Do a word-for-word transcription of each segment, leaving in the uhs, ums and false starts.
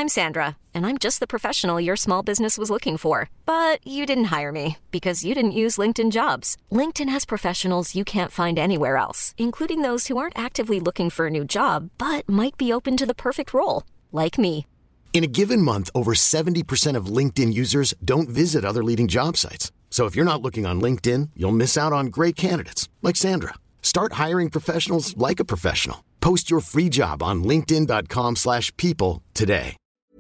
I'm Sandra, and I'm just the professional your small business was looking for. But you didn't hire me because you didn't use LinkedIn Jobs. LinkedIn has professionals you can't find anywhere else, including those who aren't actively looking for a new job, but might be open to the perfect role, like me. In a given month, over seventy percent of LinkedIn users don't visit other leading job sites. So if you're not looking on LinkedIn, you'll miss out on great candidates like Sandra. Start hiring professionals like a professional. Post your free job on linkedin.com slash people today.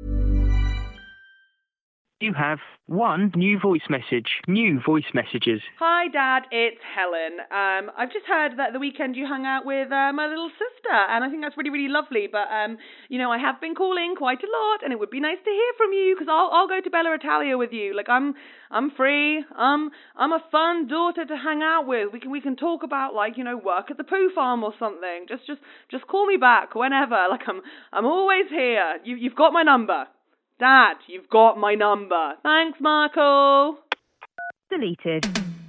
You have one new voice message. New voice messages. Hi, Dad. It's Helen. Um, I've just heard that the weekend you hung out with uh, my little sister, and I think that's really, really lovely. But, um, you know, I have been calling quite a lot, and it would be nice to hear from you, because I'll, I'll go to Bella Italia with you. Like, I'm I'm free. Um, I'm a fun daughter to hang out with. We can we can talk about, like, you know, work at the poo farm or something. Just just just call me back whenever. Like, I'm I'm always here. You you've got my number. Dad, you've got my number. Thanks, Marco. Deleted.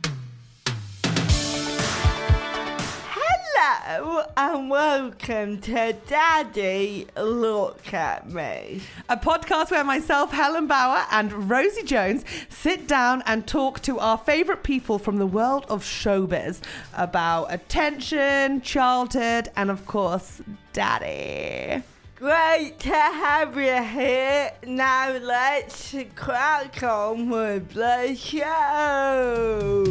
Hello and welcome to Daddy Look at Me, a podcast where myself, Helen Bauer, and Rosie Jones sit down and talk to our favourite people from the world of showbiz about attention, childhood, and of course, Daddy. Great to have you here. Now let's crack on with the show.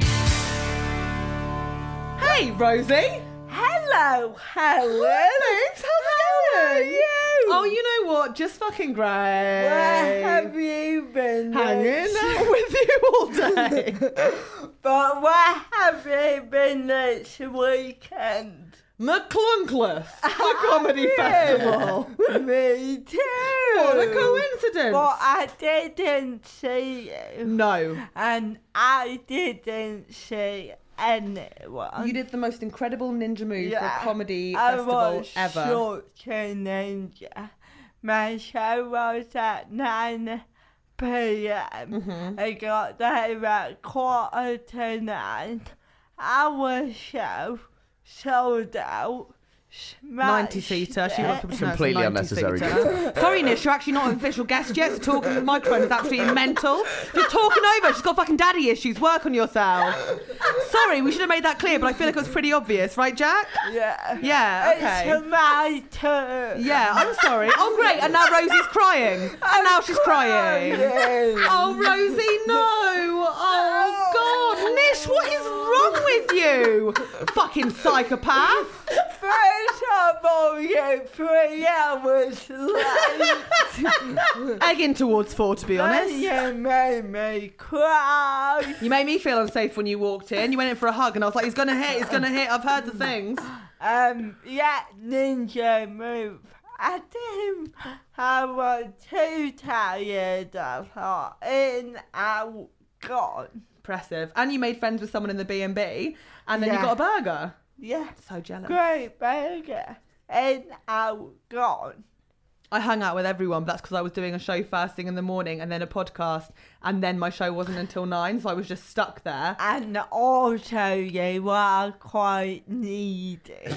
Hey, Rosie. Hello, Helen. Babes, how's it How going? are you? Oh, you know what? Just fucking great. Where have you been? Hanging out with you all day. But where have you been this weekend? McClunkcliffe, the comedy festival. Me too. What a coincidence. But I didn't see you. No. And I didn't see anyone. You did the most incredible ninja move Yeah. for a comedy I festival was ever. such a ninja. My show was at nine p.m. Mm-hmm. I got there at quarter to nine. Our show sold out. ninety-seater. She wants to pronounce Completely a unnecessary. ninety-seater. Sorry, Nish, you're actually not an official guest yet, so talking to the microphone is absolutely mental. You're talking over. She's got fucking daddy issues. Work on yourself. Sorry, we should have made that clear, but I feel like it was pretty obvious, right, Jack? Yeah. Yeah, okay. It's my turn. Yeah, I'm sorry. Oh, great. And now Rosie's crying. And I'm now she's crying. crying. Oh, Rosie, no. Oh, God. Nish, what is wrong with you? Fucking psychopath. First of all, you're three hours late. Egging towards four, to be honest. You made me cry. You made me feel unsafe when you walked in. You went in for a hug and I was like, he's going to hit, he's going to hit. I've heard the things. Um, yeah, ninja move. I didn't. I was too tired. I thought, in, out, gone. Impressive. And you made friends with someone in the B and B and then Yeah. you got a burger. Yeah. So jealous. Great burger. In, out, gone. I hung out with everyone, but that's because I was doing a show first thing in the morning and then a podcast, and then my show wasn't until nine, so I was just stuck there. And also you are quite needy.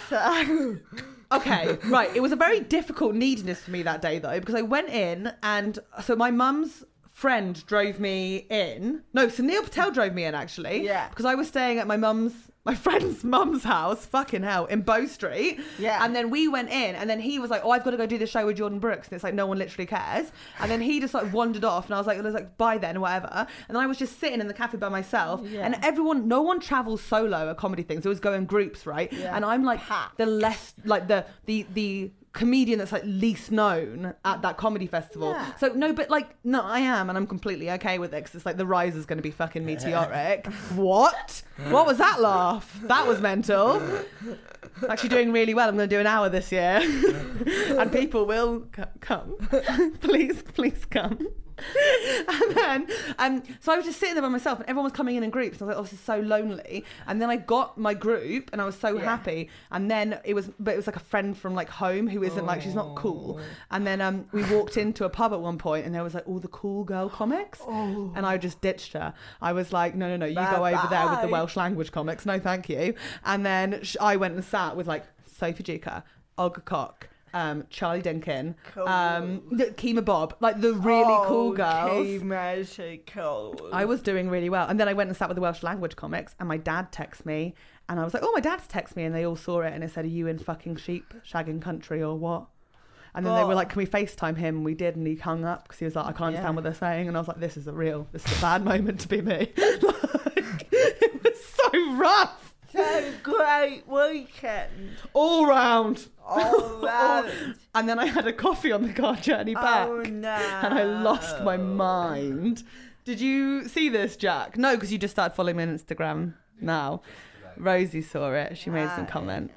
So Okay, right. It was a very difficult neediness for me that day, though, because I went in and so my mum's friend drove me in. No, so Neil Patel drove me in, actually. Yeah. Because I was staying at my mum's, my friend's mum's house, fucking hell, in Bow Street. Yeah. And then we went in and then he was like, oh, I've got to go do the show with Jordan Brooks. And it's like, no one literally cares. And then he just like wandered off and I was like, I was like, bye then, or whatever. And then I was just sitting in the cafe by myself. Yeah. And everyone, no one travels solo at comedy things. They always go in groups, right? Yeah. And I'm like Packed. the less, like the, the, the, comedian that's like least known at that comedy festival. Yeah. So no, but like no, I am, and I'm completely okay with it because it's like the rise is going to be fucking meteoric. What? What was that laugh? That was mental. Actually doing really well. I'm going to do an hour this year, and people will c- come. please, please come. And then, um, so I was just sitting there by myself, and everyone was coming in in groups. And I was like, "Oh, this is so lonely." And then I got my group, and I was so Yeah. happy. And then it was, but it was like a friend from like home who isn't like she's not cool. And then um, we walked into a pub at one point, and there was like all the cool girl comics, Oh. and I just ditched her. I was like, "No, no, no, you go over there with the Bye-bye. Welsh language comics. No, thank you." And then sh- I went and sat with like Sophie Duker, Olga Koch, um, Charlie Dinkin, Cool. um, Kemah Bob, like the really oh, cool girls. Kemah's so cool. I was doing really well. And then I went and sat with the Welsh language comics, and my dad texted me, and I was like, oh, my dad's texted me, and they all saw it, and it said, are you in fucking sheep shagging country or what? And then they were like, can we FaceTime him? And we did, and he hung up because he was like, I can't Yeah. understand what they're saying. And I was like, this is a real, this is a bad moment to be me. Like, it was so rough. So great weekend. All round. All round. And then I had a coffee on the car journey back. Oh no. And I lost my mind. Did you see this, Jack? No, because you just started following me on Instagram now. Rosie saw it. She made some comments.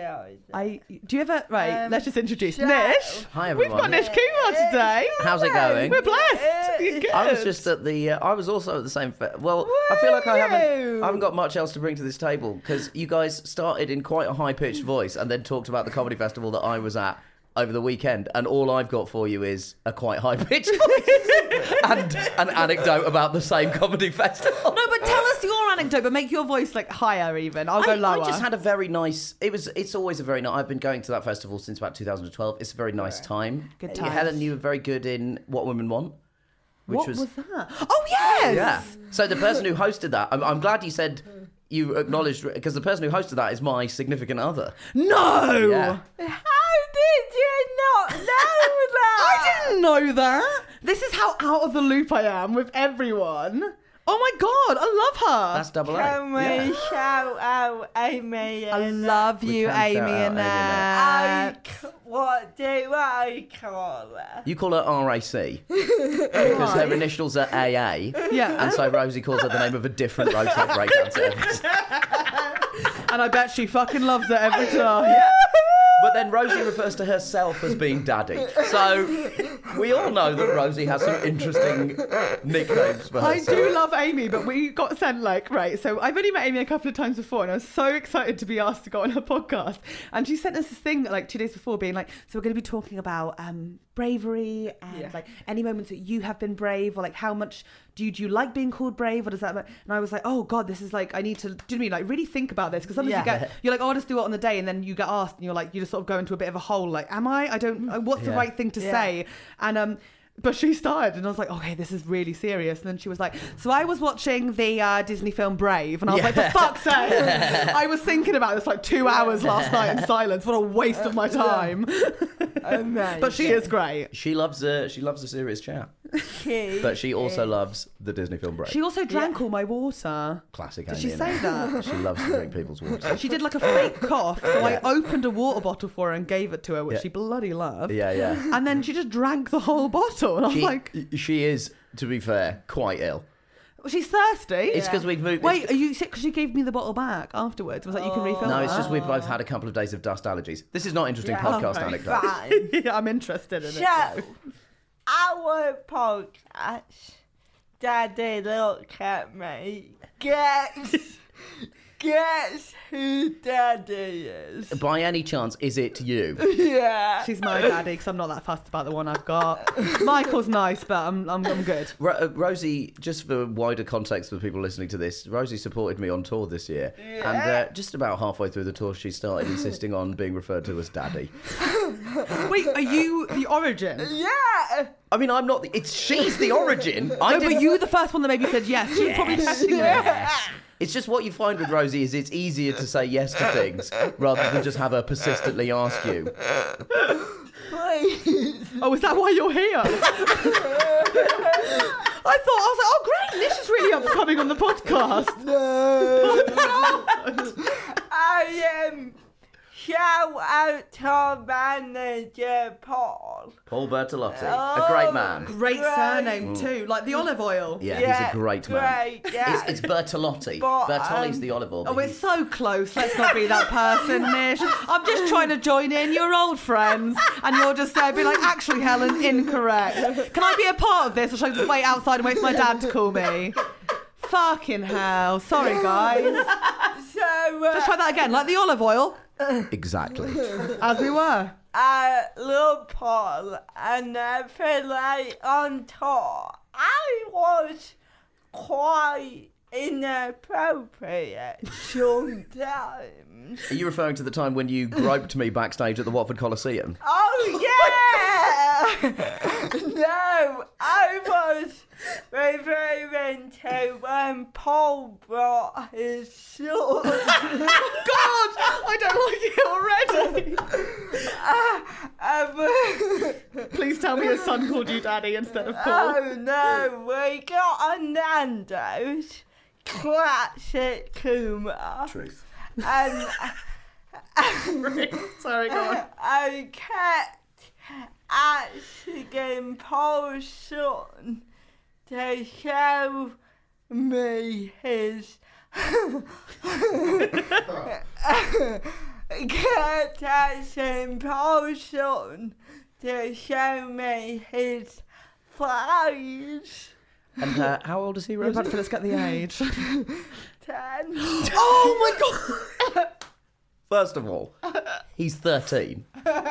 I do you ever right? Um, let's just introduce Jack. Nish. Hi, We've everyone. got Nish Kumar today. How's it going? We're blessed. You're good. I was just at the. Uh, I was also at the same. Fe- well, I feel like I haven't. I haven't got much else to bring to this table because you guys started in quite a high pitched voice and then talked about the comedy festival that I was at over the weekend, and all I've got for you is a quite high pitched voice and an anecdote about the same comedy festival. No, but tell us your anecdote, but make your voice like higher even. I'll go I, lower. I just had a very nice. It was. It's always a very nice. I've been going to that festival since about two thousand twelve. It's a very nice time. Good Uh, times. Helen, you were very good in What Women Want. Which what was, that? Oh yes. Yeah. So the person who hosted that, I'm, I'm glad you said you acknowledged, because the person who hosted that is my significant other. No. Yeah. How did you not know that? I didn't know that. This is how out of the loop I am with everyone. Oh my god, I love her. That's double A. Can we Yeah. shout out Amy I and love We you, can shout Amy out and Amy I, that. c- what do I call her? You call her R A C because her initials are A A. Yeah. And so Rosie calls her the name of a different road type breakdancer every time. And I bet she fucking loves it every time. But then Rosie refers to herself as being daddy. So we all know that Rosie has some interesting nicknames for I herself. do love Amy, but we got sent like, right, so I've only met Amy a couple of times before, and I was so excited to be asked to go on her podcast. And she sent us this thing like two days before being like, so we're going to be talking about um, bravery and Yeah. like any moments that you have been brave, or like how much do you, do you like being called brave, or does that, and I was like, oh God, this is like, I need to, do you know what I mean? Like really think about this, because sometimes Yeah. you get, you're like, oh, I'll just do it on the day, and then you get asked and you're like, you just sort of go into a bit of a hole, like, am I? I don't, uh, what's the Yeah. right thing to Yeah. say? And um, but she started, and I was like, okay, this is really serious. And then she was like, so I was watching the uh, Disney film Brave, and I was like, for fuck's sake, I was thinking about this like two hours last night in silence. What a waste of my time. Amazing. But she is great. She loves a she loves a serious chat, She but she also is- loves the Disney film Brave. She also drank all my water. Classic. Did Amy, she isn't say it? that? She loves to drink people's water. She did like a fake cough, so Yeah. I opened a water bottle for her and gave it to her, which Yeah. she bloody loved. Yeah, yeah. And then she just drank the whole bottle, and I was She, like, she is, to be fair, quite ill. well, she's thirsty. It's because we've moved. Wait, it's- are you sick? Because she gave me the bottle back afterwards. Was like, you can refill no, that? it's just we've both had a couple of days of dust allergies. This is not interesting Yeah. podcast Okay. anecdotes. Fine. Yeah, I'm interested in it. So, our podcast, Daddy, look at me. Guess, guess who Daddy is? By any chance, is it you? Yeah. She's my daddy, because I'm not that fussed about the one I've got. Michael's nice, but I'm I'm, I'm good. Ro- uh, Rosie, just for wider context for people listening to this, Rosie supported me on tour this year, and uh, just about halfway through the tour, she started insisting on being referred to as Daddy. Wait, are you the origin? Yeah. I mean, I'm not. The, it's she's the origin. I No, didn't. but you were the first one that maybe said yes. She was probably testing me. It's just what you find with Rosie is it's easier to say yes to things rather than just have her persistently ask you. Please. Oh, is that why you're here? I thought, I was like, oh great, Nish is really up for coming on the podcast. No. I am. Shout out to our manager, Paul. Paul Bertolotti, a great man. Great Great. surname too, like the olive oil. Yeah, Yeah, he's a great man. great, yeah. It's, it's Bertolotti. But, Bertolli's um, the olive oil. Oh, but it's he- so close. Let's not be that person, Nish. I'm just trying to join in. You're old friends, and you're just there being like, actually, Helen, incorrect. Can I be a part of this, or should I just wait outside and wait for my dad to call me? Fucking hell. Sorry, guys. So, uh, Just try that again, like the olive oil, Exactly. as we were. I love Paul, and I feel like on tour, I was quite inappropriate sometimes. Are you referring to the time when you groped me backstage at the Watford Coliseum? Oh, yeah! No, I was referring to when Paul brought his son. God, I don't like it already. uh, um, Please tell me your son called you Daddy instead of Paul. Oh, no, we got a Nando's. Classic Kuma. Truth. And Sorry, go on. I kept asking Paul's son to show me his. kept asking Paul's son to show me his thighs. And uh, how old is he, You're Rosie? about to let's get the age. Ten. Oh my God! First of all, he's thirteen.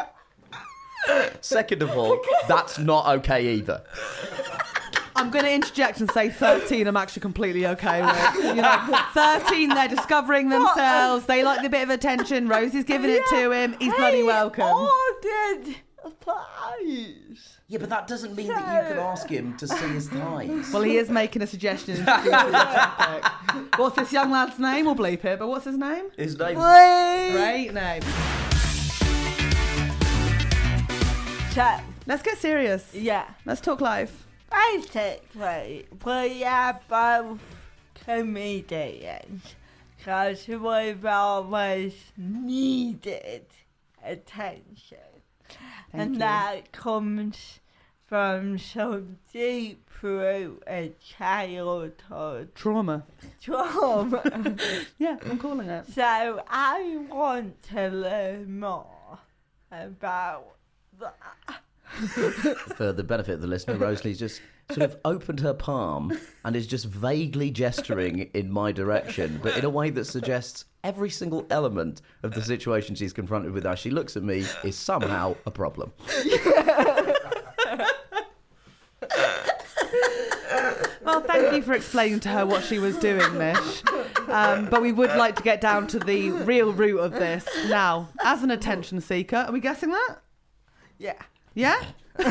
Second of all, that's not okay either. I'm going to interject and say thirteen I'm actually completely okay with. You know, thirteen, they're discovering themselves. They like the bit of attention. Rosie's giving it to him. He's bloody welcome. Ordered thighs. Yeah, but that doesn't mean that you can ask him to see his thighs. Well, he is making a suggestion. What's this young lad's name? We'll bleep it, but what's his name? His name. Great name. So, Let's get serious. yeah. Let's talk life. Basically, we are both comedians because we've always needed attention. Thank and you. that comes from some deep-rooted childhood Trauma. trauma. Yeah, I'm calling it. So I want to learn more about that. For the benefit of the listener, Rosalie's just sort of opened her palm and is just vaguely gesturing in my direction, but in a way that suggests every single element of the situation she's confronted with as she looks at me is somehow a problem. Well, thank you for explaining to her what she was doing, Mish. Um, but we would like to get down to the real root of this. Now, as an attention seeker, are we guessing that? Yeah. Yeah?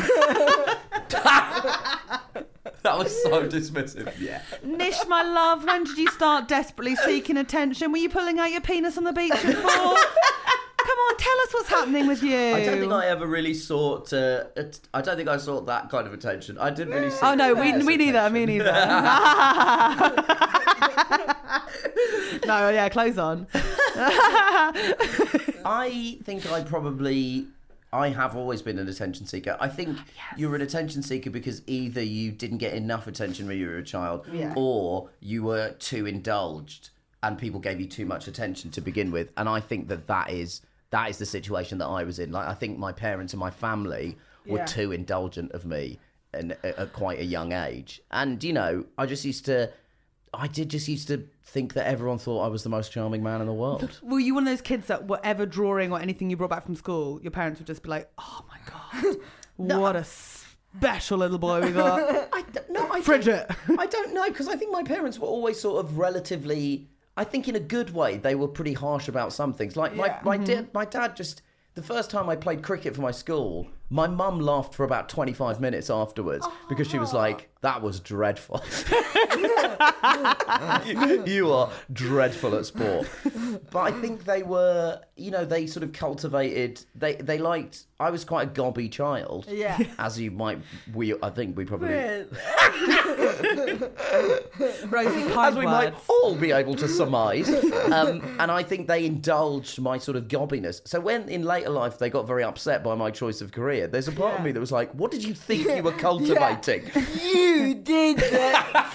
That was so dismissive. Yeah. Nish, my love, when did you start desperately seeking attention? Were you pulling out your penis on the beach at four? Come on, tell us what's happening with you. I don't think I ever really sought. Uh, at- I don't think I sought that kind of attention. I didn't really. Seek Oh no, we this we neither. attention. Me neither. No, yeah, clothes on. I think I probably. I have always been an attention seeker. I think you're an attention seeker because either you didn't get enough attention when you were a child, Yeah. or you were too indulged and people gave you too much attention to begin with. And I think that that is that is the situation that I was in. Like, I think my parents and my family were Yeah. too indulgent of me and at quite a young age. And you know, I just used to. I did just used to think that everyone thought I was the most charming man in the world. Were you one of those kids that whatever drawing or anything you brought back from school, your parents would just be like, "Oh my god, what a special little boy we got." I d- no, I Frigid. Don't, I don't know, because I think my parents were always sort of relatively. I think in a good way they were pretty harsh about some things. Like Yeah. my my dad, my dad just. The first time I played cricket for my school, my mum laughed for about twenty-five minutes afterwards because she was like, "That was dreadful. you, you are dreadful at sport." But I think they were, you know, they sort of cultivated. They they liked. I was quite a gobby child. Yeah. As you might, we I think we probably. Rosie, kind As we might words. all be able to surmise. Um, and I think they indulged my sort of gobbiness. So when in later life they got very upset by my choice of career, there's a part of Yeah. me that was like, what did you think you were cultivating? You did that.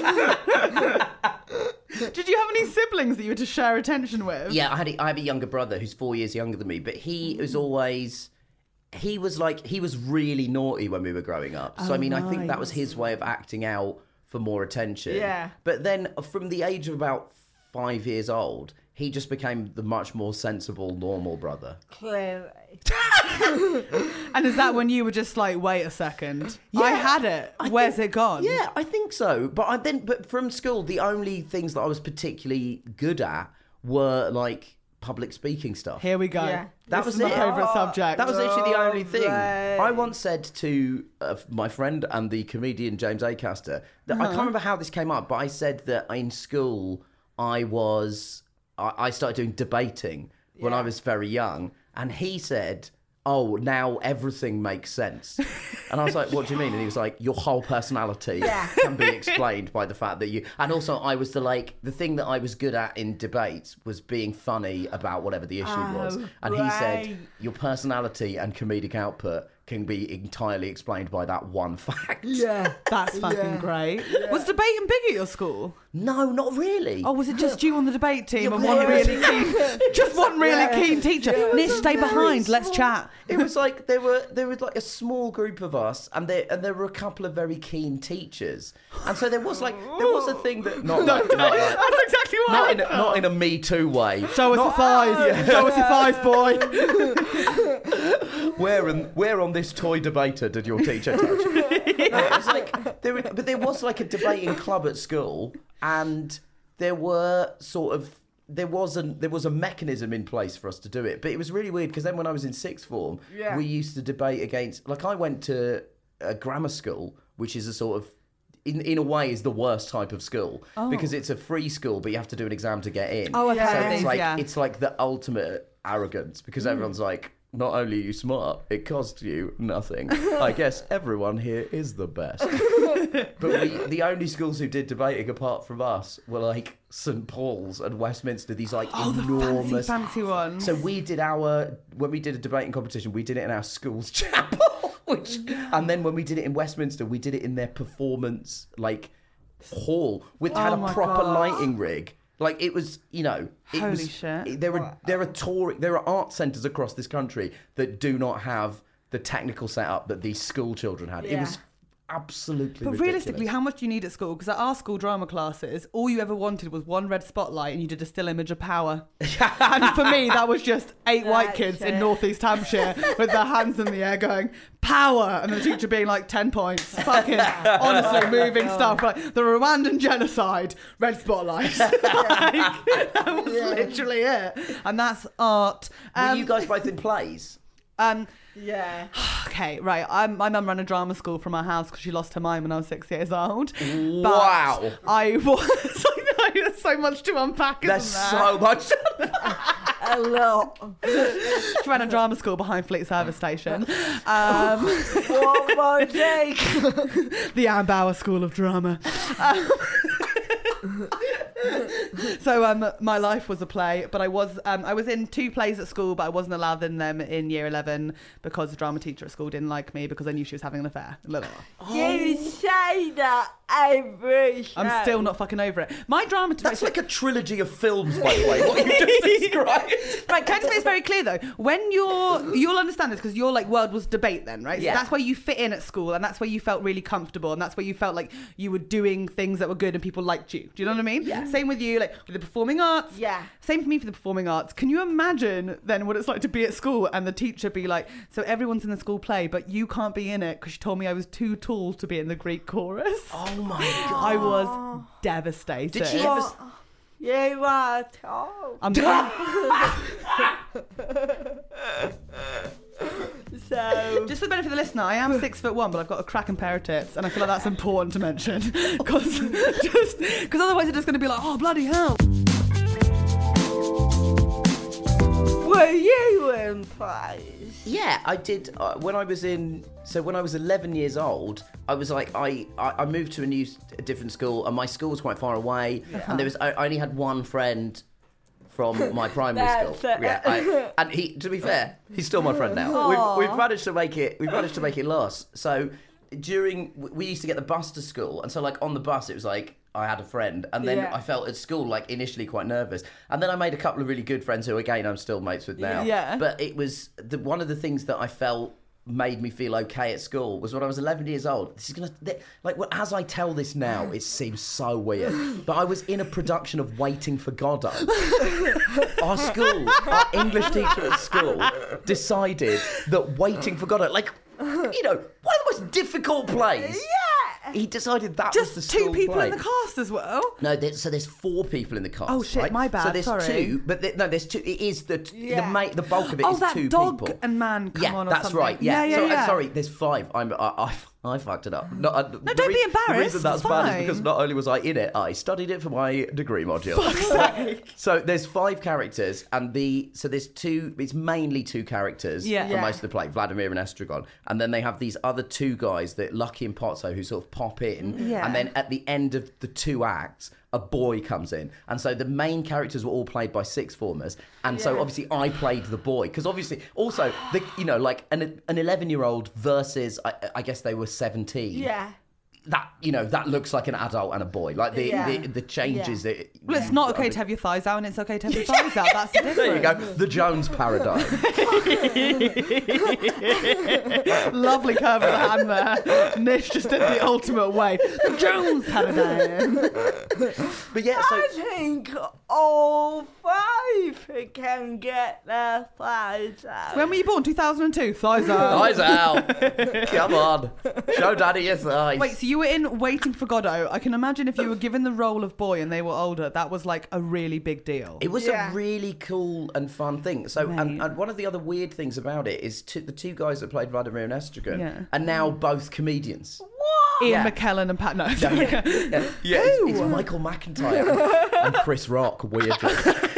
Did you have any siblings that you had to share attention with? Yeah, I had a, I have a younger brother who's four years younger than me, but he was always... He was like, he was really naughty when we were growing up. So, Oh, I mean, I think that right. was his way of acting out for more attention. Yeah. But then from the age of about five years old, he just became the much more sensible, normal brother. Clearly. And is that when you were just like, wait a second, Yeah, I had it. I Where's think- it gone? Yeah, I think so. But I then, but from school, the only things that I was particularly good at were like public speaking stuff. Here we go. Yeah. That This was is my it. favourite subject. That was literally the only thing. right. I once said to uh, my friend and the comedian James Acaster that Uh-huh. I can't remember how this came up, but I said that in school I was I, I started doing debating when I was very young, and he said, "Oh, now everything makes sense." And I was like, "What do you mean?" And he was like, "Your whole personality can be explained by the fact that you." And also, I was the like the thing that I was good at in debates was being funny about whatever the issue was. And he said, great. "Your personality and comedic output can be entirely explained by that one fact." Yeah. That's fucking Yeah. great. Was debating big at your school? No, not really. Oh, was it just you on the debate team and Yeah, one it was- really keen, just one really keen teacher? Nish, stay behind. Let's chat. It was like there were there was like a small group of us, and there and there were a couple of very keen teachers, and so there was like there was a thing that not like, not, like, That's exactly what not I in a, not in a Me Too way. Show us your thighs. Show us your thighs, boy. Where and where on this toy debater did your teacher touch? No, it was like there, were- but there was like a debating club at school, and there were sort of there wasn't there was a mechanism in place for us to do it. But it was really weird because then when I was in sixth form, Yeah. we used to debate against. Like I went to a grammar school, which is a sort of. In, in a way, is the worst type of school because it's a free school, but you have to do an exam to get in. Oh, I've so heard it's these, like yeah. it's like the ultimate arrogance because everyone's like, not only are you smart, it costs you nothing. I guess everyone here is the best. But we, the only schools who did debating apart from us were like Saint Paul's and Westminster. These like Oh, the enormous. fancy, fancy ones. So we did our when we did a debating competition, we did it in our school's chapel. Which, and then when we did it in Westminster, we did it in their performance like hall with had Oh a my proper God. lighting rig. Like it was, you know, it Holy was. shit. it- there are there are touring, there are art centres across this country that do not have the technical setup that these school children had. It Yeah. was absolutely. But ridiculous. realistically, how much do you need at school? Because at our school drama classes, all you ever wanted was one red spotlight and you did a still image of power. And for me, that was just eight white That's kids in it. North East Hampshire with their hands in the air going, power! And the teacher being like, ten points. Fucking, honestly, moving stuff. Like, the Rwandan genocide, red spotlight. Like, that was literally it. And that's art. Were Um, you guys both in plays? um, Yeah. Okay, right. I'm, my mum ran a drama school from our house because she lost her mind when I was six years old. But Wow. I was. I know, there's so much to unpack. There's isn't there? so much. A lot. She ran a drama school behind Fleet Service Station. Um, What my take? the Anne Bauer School of Drama. Um, so um, my life was a play, but I was um, I was in two plays at school, but I wasn't allowed in them in year eleven because the drama teacher at school didn't like me because I knew she was having an affair. Blah, blah, blah. You say that every show. I'm still not fucking over it. My drama teacher. That's like a trilogy of films, by the way. What you just described. Right, can I just make this very clear though? When you're, you'll understand this because your like world was debate then, right? Yeah. So that's where you fit in at school, and that's where you felt really comfortable, and that's where you felt like you were doing things that were good and people liked you. Do you know what I mean? Yeah. Same with you, like with the performing arts. Yeah. Same for me for the performing arts. Can you imagine then what it's like to be at school and the teacher be like, so everyone's in the school play, but you can't be in it because she told me I was too tall to be in the Greek chorus. Oh my god. I was devastated. Did she ever? You are tall. I'm done. So. Just for the benefit of the listener, I am six foot one, but I've got a cracking pair of tits, and I feel like that's important to mention because just because otherwise it's just going to be like, oh bloody hell. Were you in plays? Yeah, I did. Uh, when I was in, so when I was eleven years old, I was like, I, I, I moved to a new, a different school, and my school was quite far away, and there was, I, I only had one friend from my primary That's school. it. Yeah, I, and he, to be fair, he's still my friend now. We've, we've managed to make it. We've managed to make it last. So during, we used to get the bus to school, and so like on the bus, it was like I had a friend, and then Yeah. I felt at school like initially quite nervous, and then I made a couple of really good friends who again I'm still mates with now. Yeah. But it was the one of the things that I felt made me feel okay at school was when I was eleven years old. This is gonna th- like well, as I tell this now, it seems so weird. But I was in a production of Waiting for Godot. Our school, our English teacher at school, decided that Waiting for Godot, like, you know, one of the most difficult plays. Yeah. He decided that Just was the two school people play. in the cast as well. No, there, so there's four people in the cast. Oh, shit, right? my bad, So there's sorry. two, but there, no, there's two. It is the Yeah. the ma- the bulk of it is Oh, that two dog people. and man come yeah, on or that's something. right. Yeah, yeah, so, yeah. uh, sorry, there's five. I'm I, I, I fucked it up. No, uh, no, don't be embarrassed, The reason that's it's bad fine. is because not only was I in it, I studied it for my degree module. So there's five characters, and the so there's two. It's mainly two characters Yeah. for Yeah. most of the play, Vladimir and Estragon, and then they have these other two guys, that Lucky and Pozzo, who sort of pop in, Yeah. and then at the end of the two acts, a boy comes in, and so the main characters were all played by sixth formers, and so Yeah. obviously I played the boy because obviously also the you know like an an eleven year old versus I, I guess they were seventeen. Yeah. That you know that looks like an adult and a boy. Like the Yeah. the, the changes Yeah. that. Well, it's not okay to have your thighs out, and it's okay to have your thighs out. That's the difference. There you go. The Jones paradigm. Lovely curve of the hand there. Nish just did the ultimate way. The Jones paradigm. But yeah, so I think all five can get their thighs out. When were you born? two thousand two. Thighs out. eyes out. Come on, show Daddy your thighs. Wait, so you were in Waiting for Godot. I can imagine if you were given the role of boy and they were older, that was like a really big deal. It was Yeah. a really cool and fun thing. So, and, Mate. and one of the other weird things about it is two, the two guys that played Vladimir and Estragon Yeah. are now both comedians. Ian Yeah. McKellen and Pat. No. Yeah, yeah, yeah it's, it's Michael McIntyre and Chris Rock, weirdly.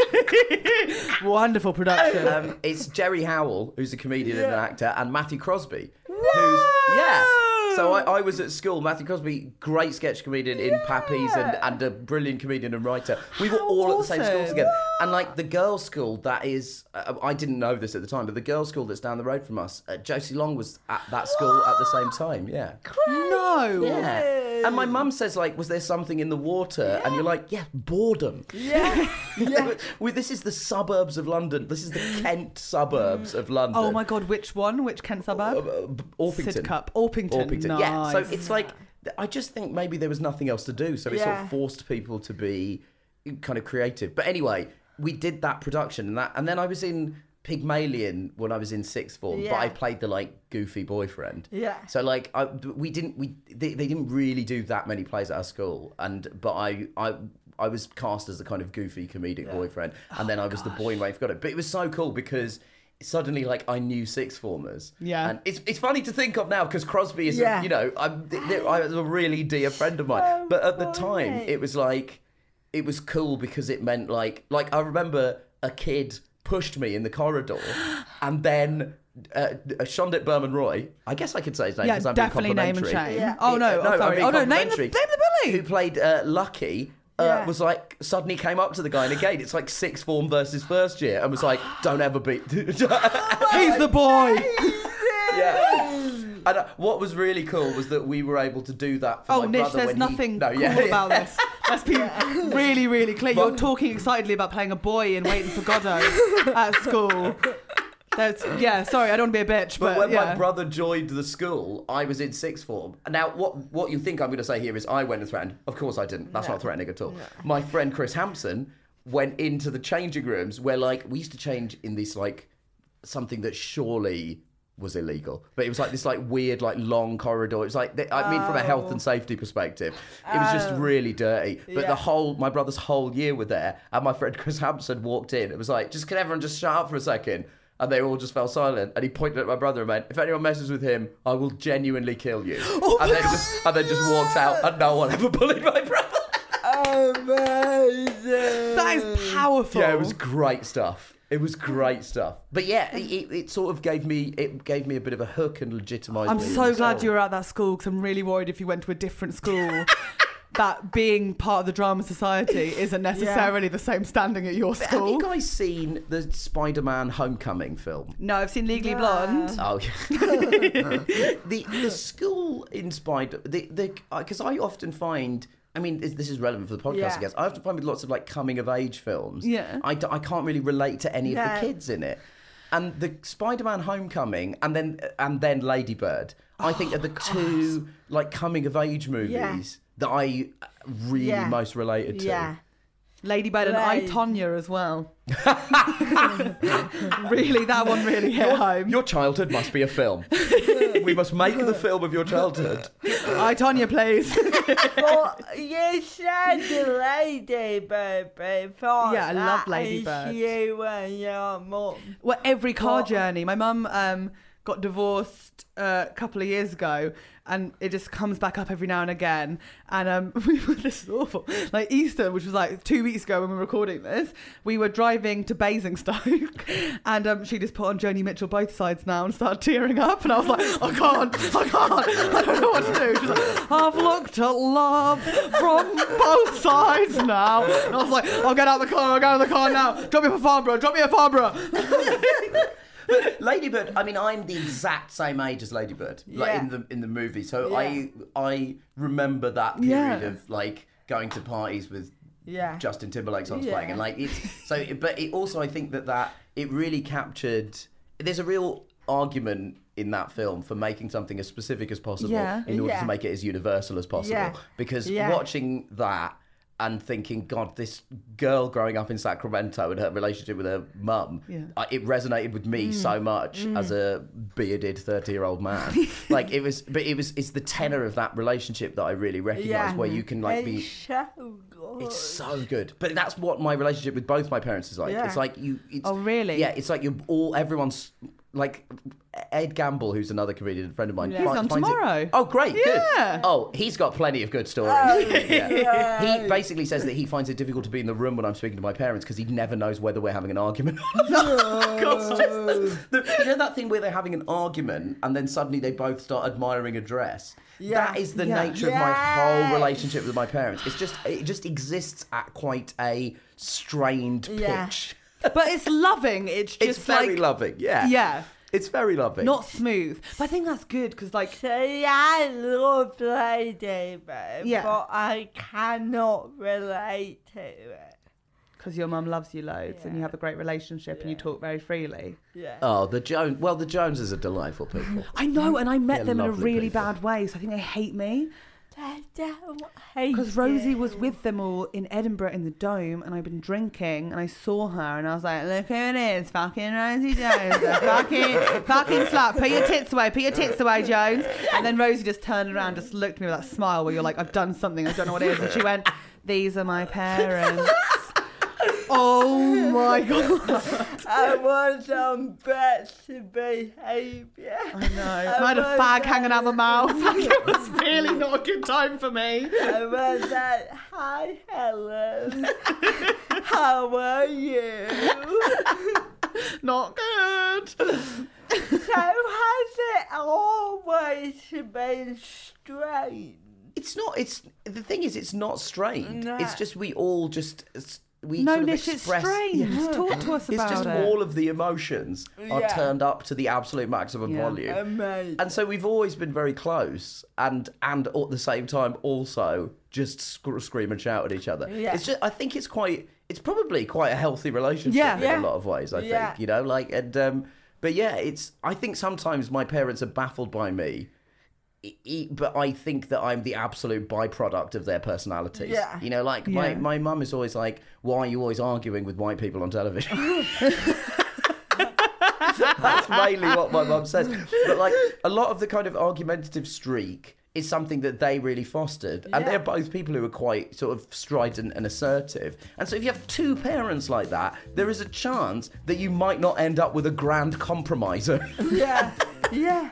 Wonderful production. Um, it's Jerry Howell, who's a comedian and an actor, and Matthew Crosby, who's yeah. So I, I was at school. Matthew Crosby, great sketch comedian in Pappies, and, and a brilliant comedian and writer. We were How all at the same school awesome. together. And like the girls' school, that is, uh, I didn't know this at the time, but the girls' school that's down the road from us, uh, Josie Long was at that school at the same time. Yeah. No. Yeah. And my mum says, like, was there something in the water? And you're like, yeah, boredom. Yeah. Yeah. We, this is the suburbs of London. This is the Kent suburbs of London. Oh my God, which one? Which Kent suburb? Uh, uh, Orpington. Sidcup. Orpington. Orpington. Yeah. So Nice. it's like, I just think maybe there was nothing else to do. So it sort Yeah. of forced people to be kind of creative. But anyway, we did that production and that, and then I was in Pygmalion when I was in sixth form, but Yeah. I played the like goofy boyfriend. Yeah. So like I, we didn't we they, they didn't really do that many plays at our school, and but I I. I was cast as the kind of goofy comedic boyfriend, and then I was the boy in Waiting for Godot. But it was so cool because suddenly, like, I knew sixth formers. Yeah. And it's it's funny to think of now because Crosby is, Yeah. a, you know, I'm, th- th- I was a really dear friend of mine. Oh, but at the boy. time, it was like, it was cool because it meant like, like I remember a kid pushed me in the corridor, and then. Uh, Shondit Berman Roy, I guess I could say his name Yeah, because I'm being definitely name and complimentary. shame. Yeah. Oh no, Uh, oh, I'm sorry. being Oh no, name the, name complimentary. the bully. Who played uh, Lucky. Uh, Yeah. Was like suddenly came up to the guy, and again it's like sixth form versus first year, and was like, "Don't ever be." He's the boy. Yeah. And uh, what was really cool was that we were able to do that for Oh, my Nish, brother there's when nothing he... No, cool yeah, yeah. about this. Let's be really, really clear. You're But- talking excitedly about playing a boy in Waiting for Godot at school. There's, yeah, sorry, I don't want to be a bitch, But but, when yeah. my brother joined the school, I was in sixth form. Now, what what you think I'm going to say here is I went and threatened. Of course I didn't. That's not threatening at all. My friend Chris Hampson went into the changing rooms where, like, we used to change in this, like, something that surely was illegal. But it was like this, like, weird, like, long corridor. It was like, I mean, from a health and safety perspective, it was just really dirty. But Yeah. the whole, my brother's whole year were there, and my friend Chris Hampson walked in. It was like, just can everyone just shut up for a second? And they all just fell silent. And he pointed at my brother and went, if anyone messes with him, I will genuinely kill you. Oh and, then just, and then just walked out, and no one ever bullied my brother. Amazing. That is powerful. Yeah, it was great stuff. It was great stuff. But yeah, it, it, it sort of gave me it gave me a bit of a hook and legitimised I'm me. so glad you were at that school because I'm really worried if you went to a different school that being part of the drama society isn't necessarily the same standing at your Have school. you guys seen the Spider-Man Homecoming film? No, I've seen Legally Blonde. Oh, yeah. the the school in Spider the the because I often find. I mean, this this is relevant for the podcast, Yeah. I guess. I often find with lots of like coming of age films, Yeah. I, d- I can't really relate to any of No. the kids in it. And the Spider-Man Homecoming and then and then Lady Bird, I think are the two like coming of age movies Yeah. that I really Yeah. most related to. Yeah. Ladybird and I, Lady. Tonya as well. Really, that one really hit home. Your childhood must be a film. We must make the film of your childhood. I, Tonya, please. But you said the Ladybird before. Yeah, I love That Ladybird. is you and your mum. Well, every car What? journey. My mum um, got divorced uh, a couple of years ago, and it just comes back up every now and again. And um, we were, this is awful. Like Easter, which was like two weeks ago when we were recording this, we were driving to Basingstoke, and um, she just put on Joni Mitchell Both Sides Now and started tearing up. And I was like, I can't, I can't, I don't know what to do. She's like, I've looked at love from both sides now. And I was like, I'll get out the car, I'll get out of the car now. Drop me a Farnborough, drop me a Farnborough. But Ladybird, I mean, I'm the exact same age as Ladybird, like Yeah. in the in the movie. So Yeah. I I remember that period Yeah. of like going to parties with Yeah. Justin Timberlake songs Yeah. playing, and like it's so. But it also, I think that that it really captured. There's a real argument in that film for making something as specific as possible Yeah. in order Yeah. to make it as universal as possible. Yeah. Because Yeah. watching that and thinking, God, this girl growing up in Sacramento and her relationship with her mum, Yeah. uh, it resonated with me so much as a bearded thirty-year-old man. Like it was, but it was, it's the tenor of that relationship that I really recognise, Yeah. where you can like be. It's so good. It's so good, but that's what my relationship with both my parents is like. Yeah. It's like you. It's, Oh, really? Yeah, it's like you're all everyone's like Ed Gamble, who's another comedian, a friend of mine. Yeah. He's fi- on finds it- tomorrow. Oh, great, Yeah. good. Oh, he's got plenty of good stories. Oh, Yeah. yeah. He basically says that he finds it difficult to be in the room when I'm speaking to my parents because he never knows whether we're having an argument. God, just the- you know that thing where they're having an argument and then suddenly they both start admiring a dress. Yeah. That is the Yeah. nature of my whole Yes. relationship with my parents. It's just it just exists at quite a strained Yeah. pitch. But it's loving. It's just It's very like, loving, yeah. Yeah. It's very loving. Not smooth. But I think that's good because, like, See, I love Ladybird, Yeah. but I cannot relate to it. because your mum loves you loads and you Yeah. have a great relationship and you talk very freely. Yeah. Oh, the Jones. Well, the Joneses are delightful people. I know, and I met They're them in a lovely really people. bad way, so I think they hate me. They don't hate Because Rosie you. was with them all in Edinburgh in the Dome, and I'd been drinking, and I saw her, and I was like, "Look who it is, fucking Rosie Jones, the fucking, fucking slut. Put your tits away, put your tits away, Jones." And then Rosie just turned around, just looked at me with that smile where you're like, "I've done something, I don't know what it is," and she went, "These are my parents." Oh my god! I was on best behaviour. I know. I had a fag hanging out my mouth. It was really not a good time for me. I was like, "Hi, Helen. How are you?" Not good. So has it always been strange? It's not. It's the thing is, it's not strained. No. It's just we all just we No, sort of Nish, it's express. strange. Talk to us It's about just it. all of the emotions are Yeah. turned up to the absolute maximum Yeah. volume. Amazing. And so we've always been very close, and and at the same time also just sc- scream and shout at each other. Yeah. It's just I think it's quite it's probably quite a healthy relationship Yeah. in Yeah. a lot of ways. I Yeah. think you know like and um, but yeah, it's I think sometimes my parents are baffled by me. e- e- But I think that I'm the absolute byproduct of their personalities. Yeah. You know, like my, Yeah. my mum is always like, "Why are you always arguing with white people on television?" That's mainly what my mum says. But like a lot of the kind of argumentative streak is something that they really fostered. And Yeah. they're both people who are quite sort of strident and assertive. And so if you have two parents like that, there is a chance that you might not end up with a grand compromiser. Yeah. Yeah.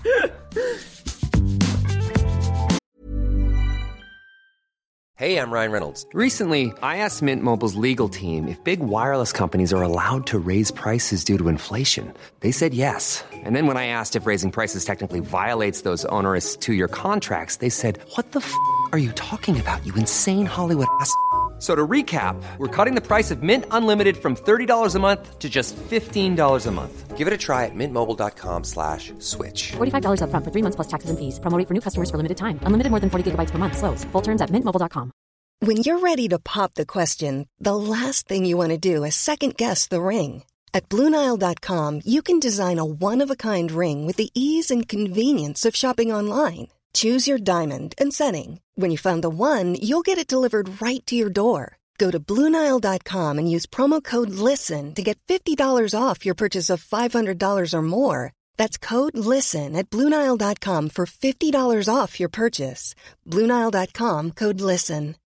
Hey, I'm Ryan Reynolds. Recently, I asked Mint Mobile's legal team if big wireless companies are allowed to raise prices due to inflation. They said yes. And then when I asked if raising prices technically violates those onerous two-year contracts, they said, "What the f*** are you talking about, you insane Hollywood ass?" So to recap, we're cutting the price of Mint Unlimited from thirty dollars a month to just fifteen dollars a month. Give it a try at mintmobile.com slash switch. forty-five dollars up front for three months plus taxes and fees. Promo rate for new customers for limited time. Unlimited more than forty gigabytes per month. Slows full terms at mint mobile dot com. When you're ready to pop the question, the last thing you want to do is second-guess the ring. At Blue Nile dot com, you can design a one-of-a-kind ring with the ease and convenience of shopping online. Choose your diamond and setting. When you find the one, you'll get it delivered right to your door. Go to Blue Nile dot com and use promo code LISTEN to get fifty dollars off your purchase of five hundred dollars or more. That's code LISTEN at Blue Nile dot com for fifty dollars off your purchase. Blue Nile dot com, code LISTEN.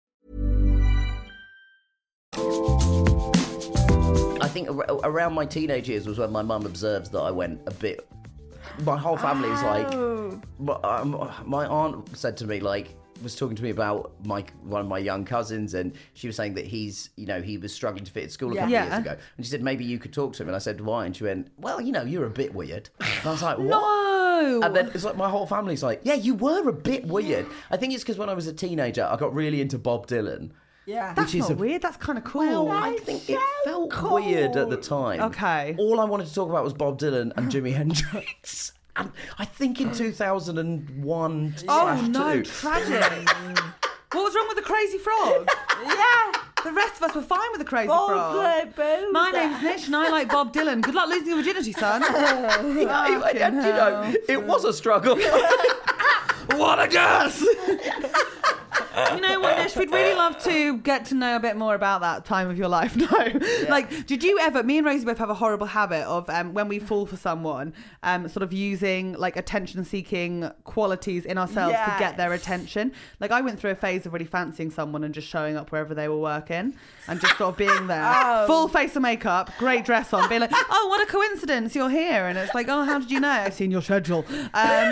I think ar- around my teenage years was when my mum observed that I went a bit... My whole family is like... My, um, my aunt said to me, like... was talking to me about my one of my young cousins, and she was saying that he's, you know, he was struggling to fit at school a couple Yeah. of years ago. And she said, maybe you could talk to him. And I said, why? And she went, well, you know, you're a bit weird. And I was like, what? No! And then it's like my whole family's like, yeah, you were a bit weird. I think it's because when I was a teenager, I got really into Bob Dylan. Yeah. That's which is not a- weird. That's kind of cool. Well, I think it felt weird at the time. Okay. All I wanted to talk about was Bob Dylan and Jimi Hendrix. And I think in two thousand one Oh slash no, two. tragic. What was wrong with the Crazy Frog? Yeah. The rest of us were fine with the Crazy Bob Frog. Dylan. My name's Nish and I like Bob Dylan. Good luck losing your virginity, son. You know, and, and, you know, it was a struggle. What a guess! You know what, Nish? We'd really love to get to know a bit more about that time of your life. No, yeah. Like, did you ever? Me and Rosie both have a horrible habit of um, when we fall for someone, um, sort of using like attention-seeking qualities in ourselves Yes. to get their attention. Like, I went through a phase of really fancying someone and just showing up wherever they were working and just sort of being there, Oh. full face of makeup, great dress on, being like, "Oh, what a coincidence, you're here!" And it's like, "Oh, how did you know? I've seen your schedule." Um,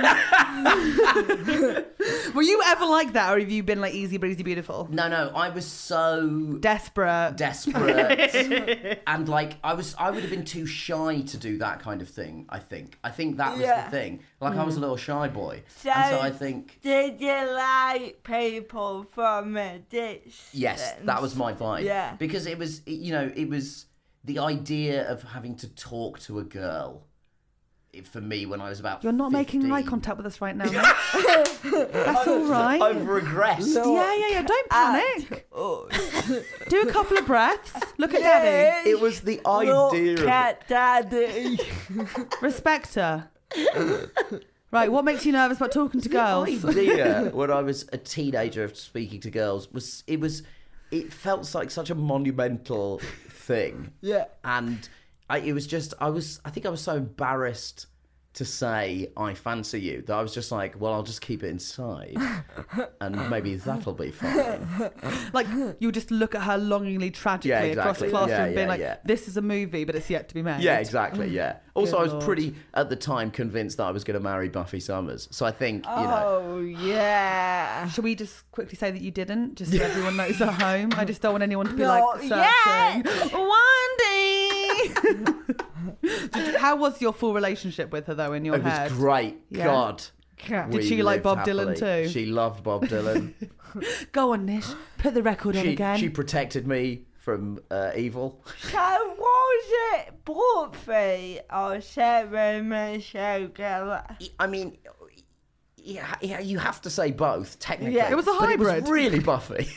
were you ever like that, or have you been like easy breezy beautiful? No, no, I was so Desperate. desperate, and like I was, I would have been too shy to do that kind of thing. I think, I think that was Yeah. the thing. Like I was a little shy boy, So, and so I think did you like people from a distance? yes, that was my vibe. Yeah. because it was, you know, it was the idea of having to talk to a girl. It, for me, when I was about You're not making eye fifteen. contact with us right now. That's all right. I've regressed. Yeah, yeah, yeah. Don't panic. Oh. Do a couple of breaths. Look at Daddy. It was the Look idea of it. at Daddy. Respect her. Right, what makes you nervous about talking to girls? The idea when I was a teenager of speaking to girls was it was it felt like such a monumental thing. Yeah. And I, it was just I was I think I was so embarrassed to say I fancy you that I was just like, well, I'll just keep it inside and maybe that'll be fine. Like, you would just look at her longingly, tragically Yeah, across the exactly. classroom, Yeah, being yeah, like, yeah. this is a movie, but it's yet to be made. Yeah, exactly, yeah. Also, Good I was Lord. pretty, at the time, convinced that I was going to marry Buffy Summers. So I think, you know... Oh, yeah. Should we just quickly say that you didn't, just so everyone knows at home? I just don't want anyone to be Not like, yet. searching. One day! Did you- how was your full relationship with her, though, in your It was head? great. Yeah. God. Did We she like lived Bob Dylan happily. too? She loved Bob Dylan. Go on, Nish. Put the record on she, again. she protected me from uh, evil. So was it Buffy or Sarah Michelle Gellar? I mean, yeah, yeah, you have to say both, technically. Yeah. It was a But it hybrid. was really Buffy.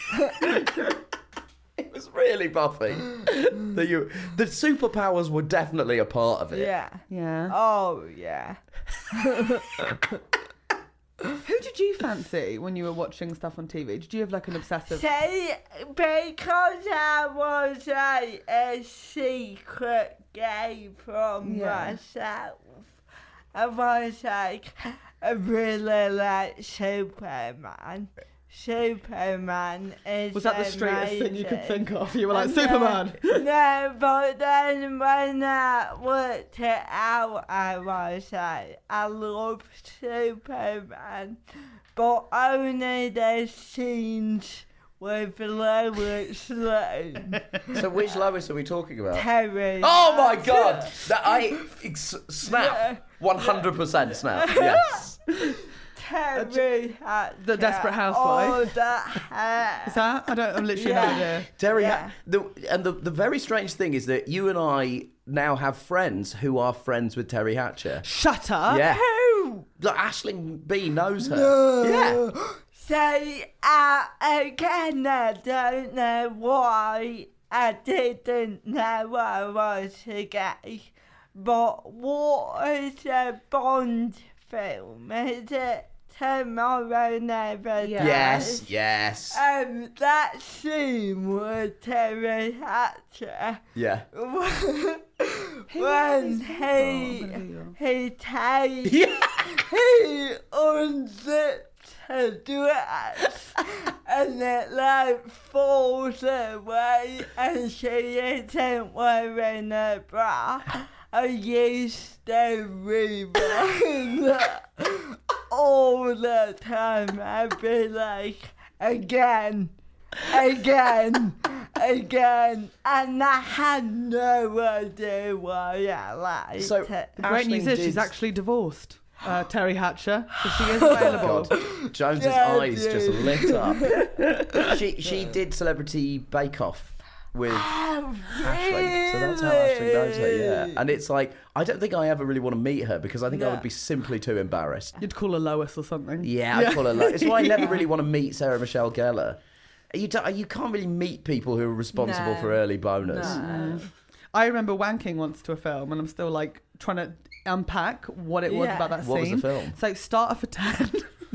It was really Buffy. the, you, the superpowers were definitely a part of it. Yeah. Yeah. Oh, yeah. Who did you fancy when you were watching stuff on T V? Did you have like an obsessive... See, because I was like a secret gay from Yeah. myself, I was like, I really like Superman. Superman is Was that the straightest thing you could amazing. think of? You were like, And Superman! then- no, but then when I worked it out, I was like, I love Superman, but only the scenes with Lois Lane. So which Lois are we talking about? Terry. Oh my God! That I ex- snap. One hundred percent snap. Yes. Terry The Desperate Housewife. Oh, that hair. Is that? I don't, I'm literally Yeah. no idea. Terry, Yeah. ha- the, and the the very strange thing is that you and I now have friends who are friends with Terry Hatcher. Shut up! Yeah. Who? Like Aisling B knows her. Yeah. So, uh, again, I don't know why I didn't know I was a gay, but what is a Bond film? Is it Tomorrow Never Dies. Yes, yes. Um, that scene with Terry Hatcher. Yeah. When he he takes he unzips her dress and it like falls away and she isn't wearing a bra. I used to rewind that all the time. I'd be like, again, again, again. And I had no idea why I liked So, it. The great news Aisling is did- she's actually divorced. Uh, Terry Hatcher, so she is available. God. Jones's Yeah, eyes just dude. lit up. she she did Celebrity Bake Off with Oh, Aisling, so that's how Aisling knows her. Yeah, really? and it's like I don't think I ever really want to meet her because I think I No. would be simply too embarrassed. You'd call her Lois or something. Yeah, I'd call her. Like, it's why I never really want to meet Sarah Michelle Gellar. You don't, you can't really meet people who are responsible No. for early boners. No. I remember wanking once to a film, and I'm still like trying to unpack what it was Yeah. about that What was scene. the film? So starter for ten.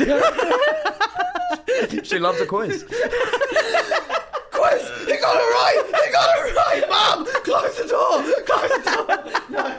She loves a quiz. Quiz! He got it right! He got it right! Mum! Close the door! Close the door! No.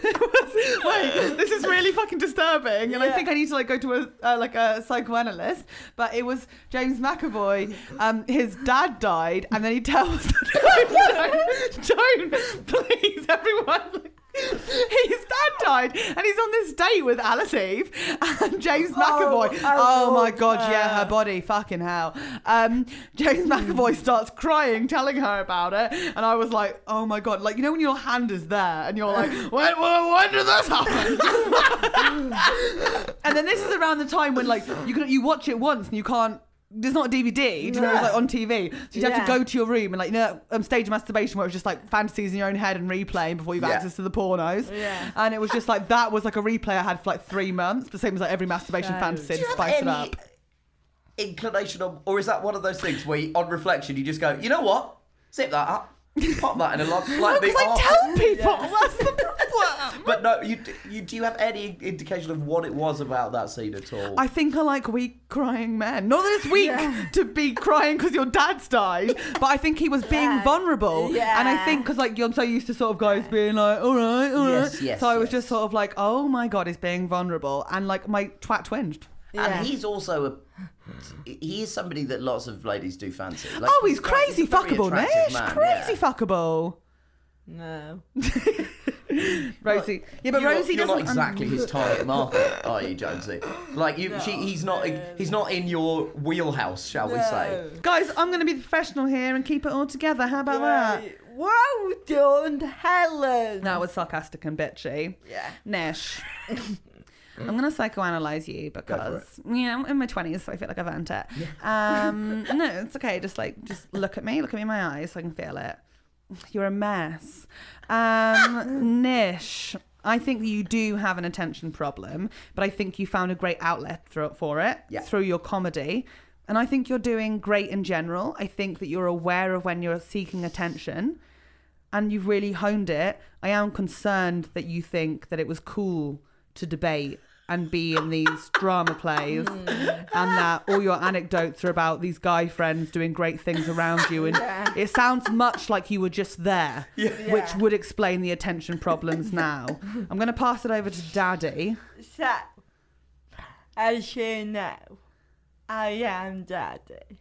Wait, this is really fucking disturbing, and I Yeah. think I need to like go to a uh, like a psychoanalyst. But it was James McAvoy. Um, his dad died, and then he tells, don't, don't, please, everyone. His dad died, and he's on this date with Alice Eve and James McAvoy. I Oh, my love god, yeah, her. her body, fucking hell. Um, James McAvoy starts crying, telling her about it, and I was like, oh my god, like you know when your hand is there, and you're like, when, when, when did this happen? And then this is around the time when like you can you watch it once and you can't. There's not a D V D, do you know, it's like on T V. So you'd have Yeah. to go to your room and like, you know, um, stage of masturbation where it was just like fantasies in your own head and replaying before you got Yeah. access to the pornos. Yeah. And it was just like, that was like a replay I had for like three months. The same as like every masturbation So- fantasy Do to you have spice it any up. inclination of, or is that one of those things where you, on reflection you just go, you know what? Zip that up. Pop that in a lot. Like the Because I art- tell people, that's the problem. But no, you, you do you have any indication of what it was about that scene at all? I think I like weak crying men. Not that it's weak to be crying because your dad's died, but I think he was being Yeah. vulnerable. Yeah. And I think because like you're so used to sort of guys being like, all right, all right. Yes, yes, so I was yes. just sort of like, oh my god, he's being vulnerable, and like my twat twinged. Yeah. And he's also a. He is somebody that lots of ladies do fancy. Like, Oh, he's a- crazy a very fuckable, attractive Nish. man, Crazy yeah. fuckable. No. Rosie. Yeah, but you're, Rosie you're doesn't. not exactly his target market, are you, Jonesy? Like you, she, he's not. He's not in your wheelhouse, shall we say? Guys, I'm going to be the professional here and keep it all together. How about that? Right. Well done, Helen. That was sarcastic and bitchy. Yeah. Nish. I'm going to psychoanalyze you because, yeah, I'm in my twenties, so I feel like I've earned it. Um, no, it's okay. Just like, just look at me, look at me in my eyes so I can feel it. You're a mess. Um, Nish, I think you do have an attention problem, but I think you found a great outlet through, for it Yeah. through your comedy. And I think you're doing great in general. I think that you're aware of when you're seeking attention and you've really honed it. I am concerned that you think that it was cool to debate and be in these drama plays and that all your anecdotes are about these guy friends doing great things around you, and Yeah. it sounds much like you were just there, which Yeah. would explain the attention problems now. I'm going to pass it over to Daddy. So, as you know, I am Daddy.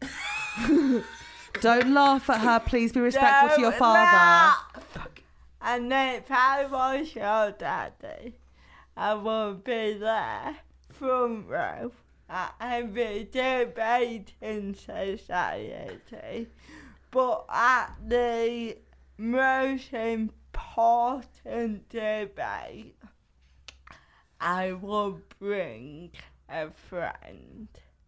Don't laugh at her, please be respectful to your Don't father. laugh. And if I was your daddy, I would be there, front row, at every debate in society. But at the most important debate, I will bring a friend.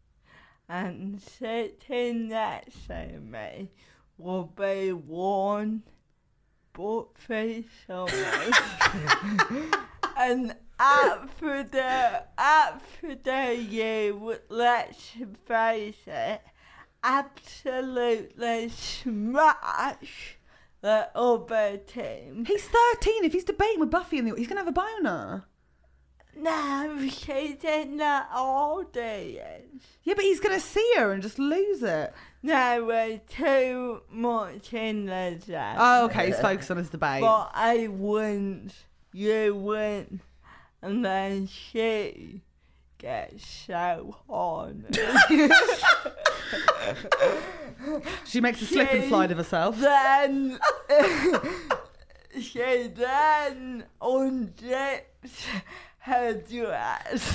And sitting next to me will be one but face away. And after the, after you, let's face it, absolutely smash the other team. He's thirteen. If he's debating with Buffy, in the, he's going to have a boner. No, she's in the audience. Yeah, but he's going to see her and just lose it. No, we're too much in the chat. Oh, okay, he's focused on his debate. But I win, you win, and then she gets so horny. She makes a slip and slide of herself. Then she then unzips her dress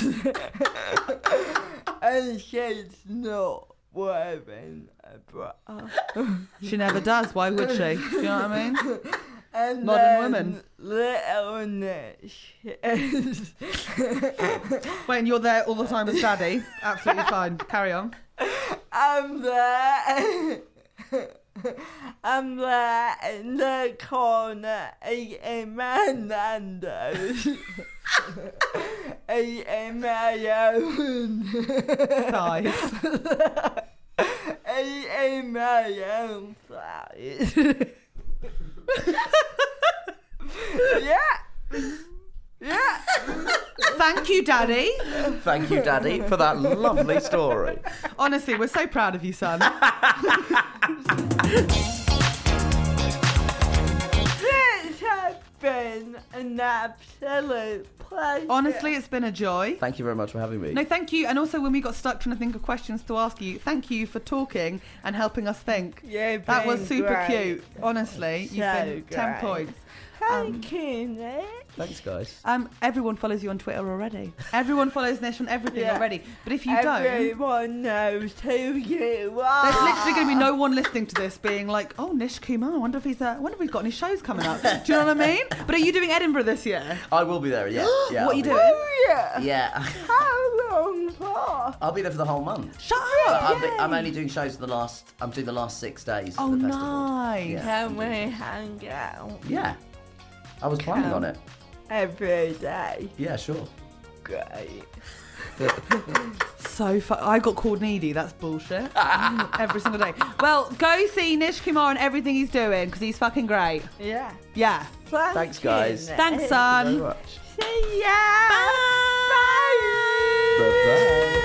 and she's not wearing a bra. She never does. Why would she? Do you know what I mean? And Modern then women. Little Nish is Wait, and you're there all the time as daddy? Absolutely fine. Carry on. I'm there. I'm there in the corner eating my Nando's. Eating my own thighs. Eating my own thighs. Yeah. Yeah. Thank you, Daddy. Thank you, Daddy, for that lovely story. Honestly, we're so proud of you, son. This has been an absolute pleasure. Honestly, it's been a joy. Thank you very much for having me. No, thank you. And also, when we got stuck trying to think of questions to ask you, thank you for talking and helping us think. Yeah, that was super great. cute. Honestly, So you've been ten great. points. Thank you, Nick. Thanks, guys. Um, everyone follows you on Twitter already. Everyone follows Nish on everything Yeah. already. But if you don't, everyone knows who you are. there's literally going to be no one listening to this being like, "Oh, Nish Kumar. I wonder if he's. Uh, I wonder if he's got any shows coming up." Do you know what I mean? But are you doing Edinburgh this year? I will be there, yeah. yeah What I'll are you be doing? there. Oh, yeah. Yeah. How long for? I'll be there for the whole month. Shut But up! I'll be, Yay. I'm only doing shows for the last. I'm doing the last six days Oh, of the festival. nice. Yeah. Can we hang out Yeah. I was planning on it. every day? Yeah, sure. Great. So fu- I got called needy. That's bullshit. Every single day. Well, go see Nish Kumar and everything he's doing because he's fucking great. Yeah. Yeah. Thank Thanks, you, guys. Nick. Thanks, Thank son. you very much. See ya. Bye. Bye-bye.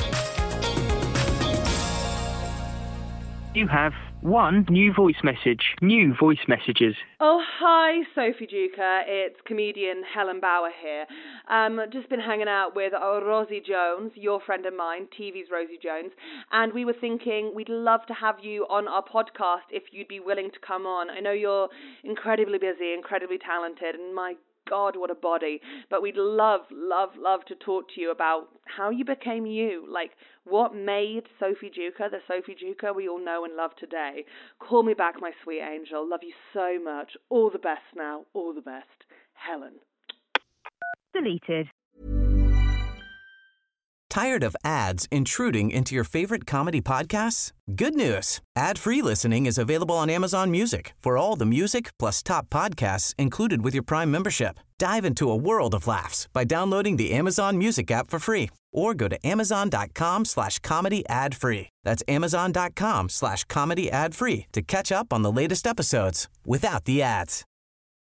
You have one new voice message. New voice messages. Oh, hi, Sophie Duker. It's comedian Helen Bauer here. Um, just been hanging out with uh, Rosie Jones, your friend of mine, T V's Rosie Jones, and we were thinking we'd love to have you on our podcast if you'd be willing to come on. I know you're incredibly busy, incredibly talented, and my God, what a body. But we'd love, love, love to talk to you about how you became you. Like, what made Sophie Duker the Sophie Duker we all know and love today. Call me back, my sweet angel. Love you so much. All the best now. All the best. Helen. Deleted. Tired of ads intruding into your favorite comedy podcasts? Good news. Ad-free listening is available on Amazon Music for all the music plus top podcasts included with your Prime membership. Dive into a world of laughs by downloading the Amazon Music app for free or go to amazon.com slash comedy ad free. That's amazon.com slash comedy ad free to catch up on the latest episodes without the ads.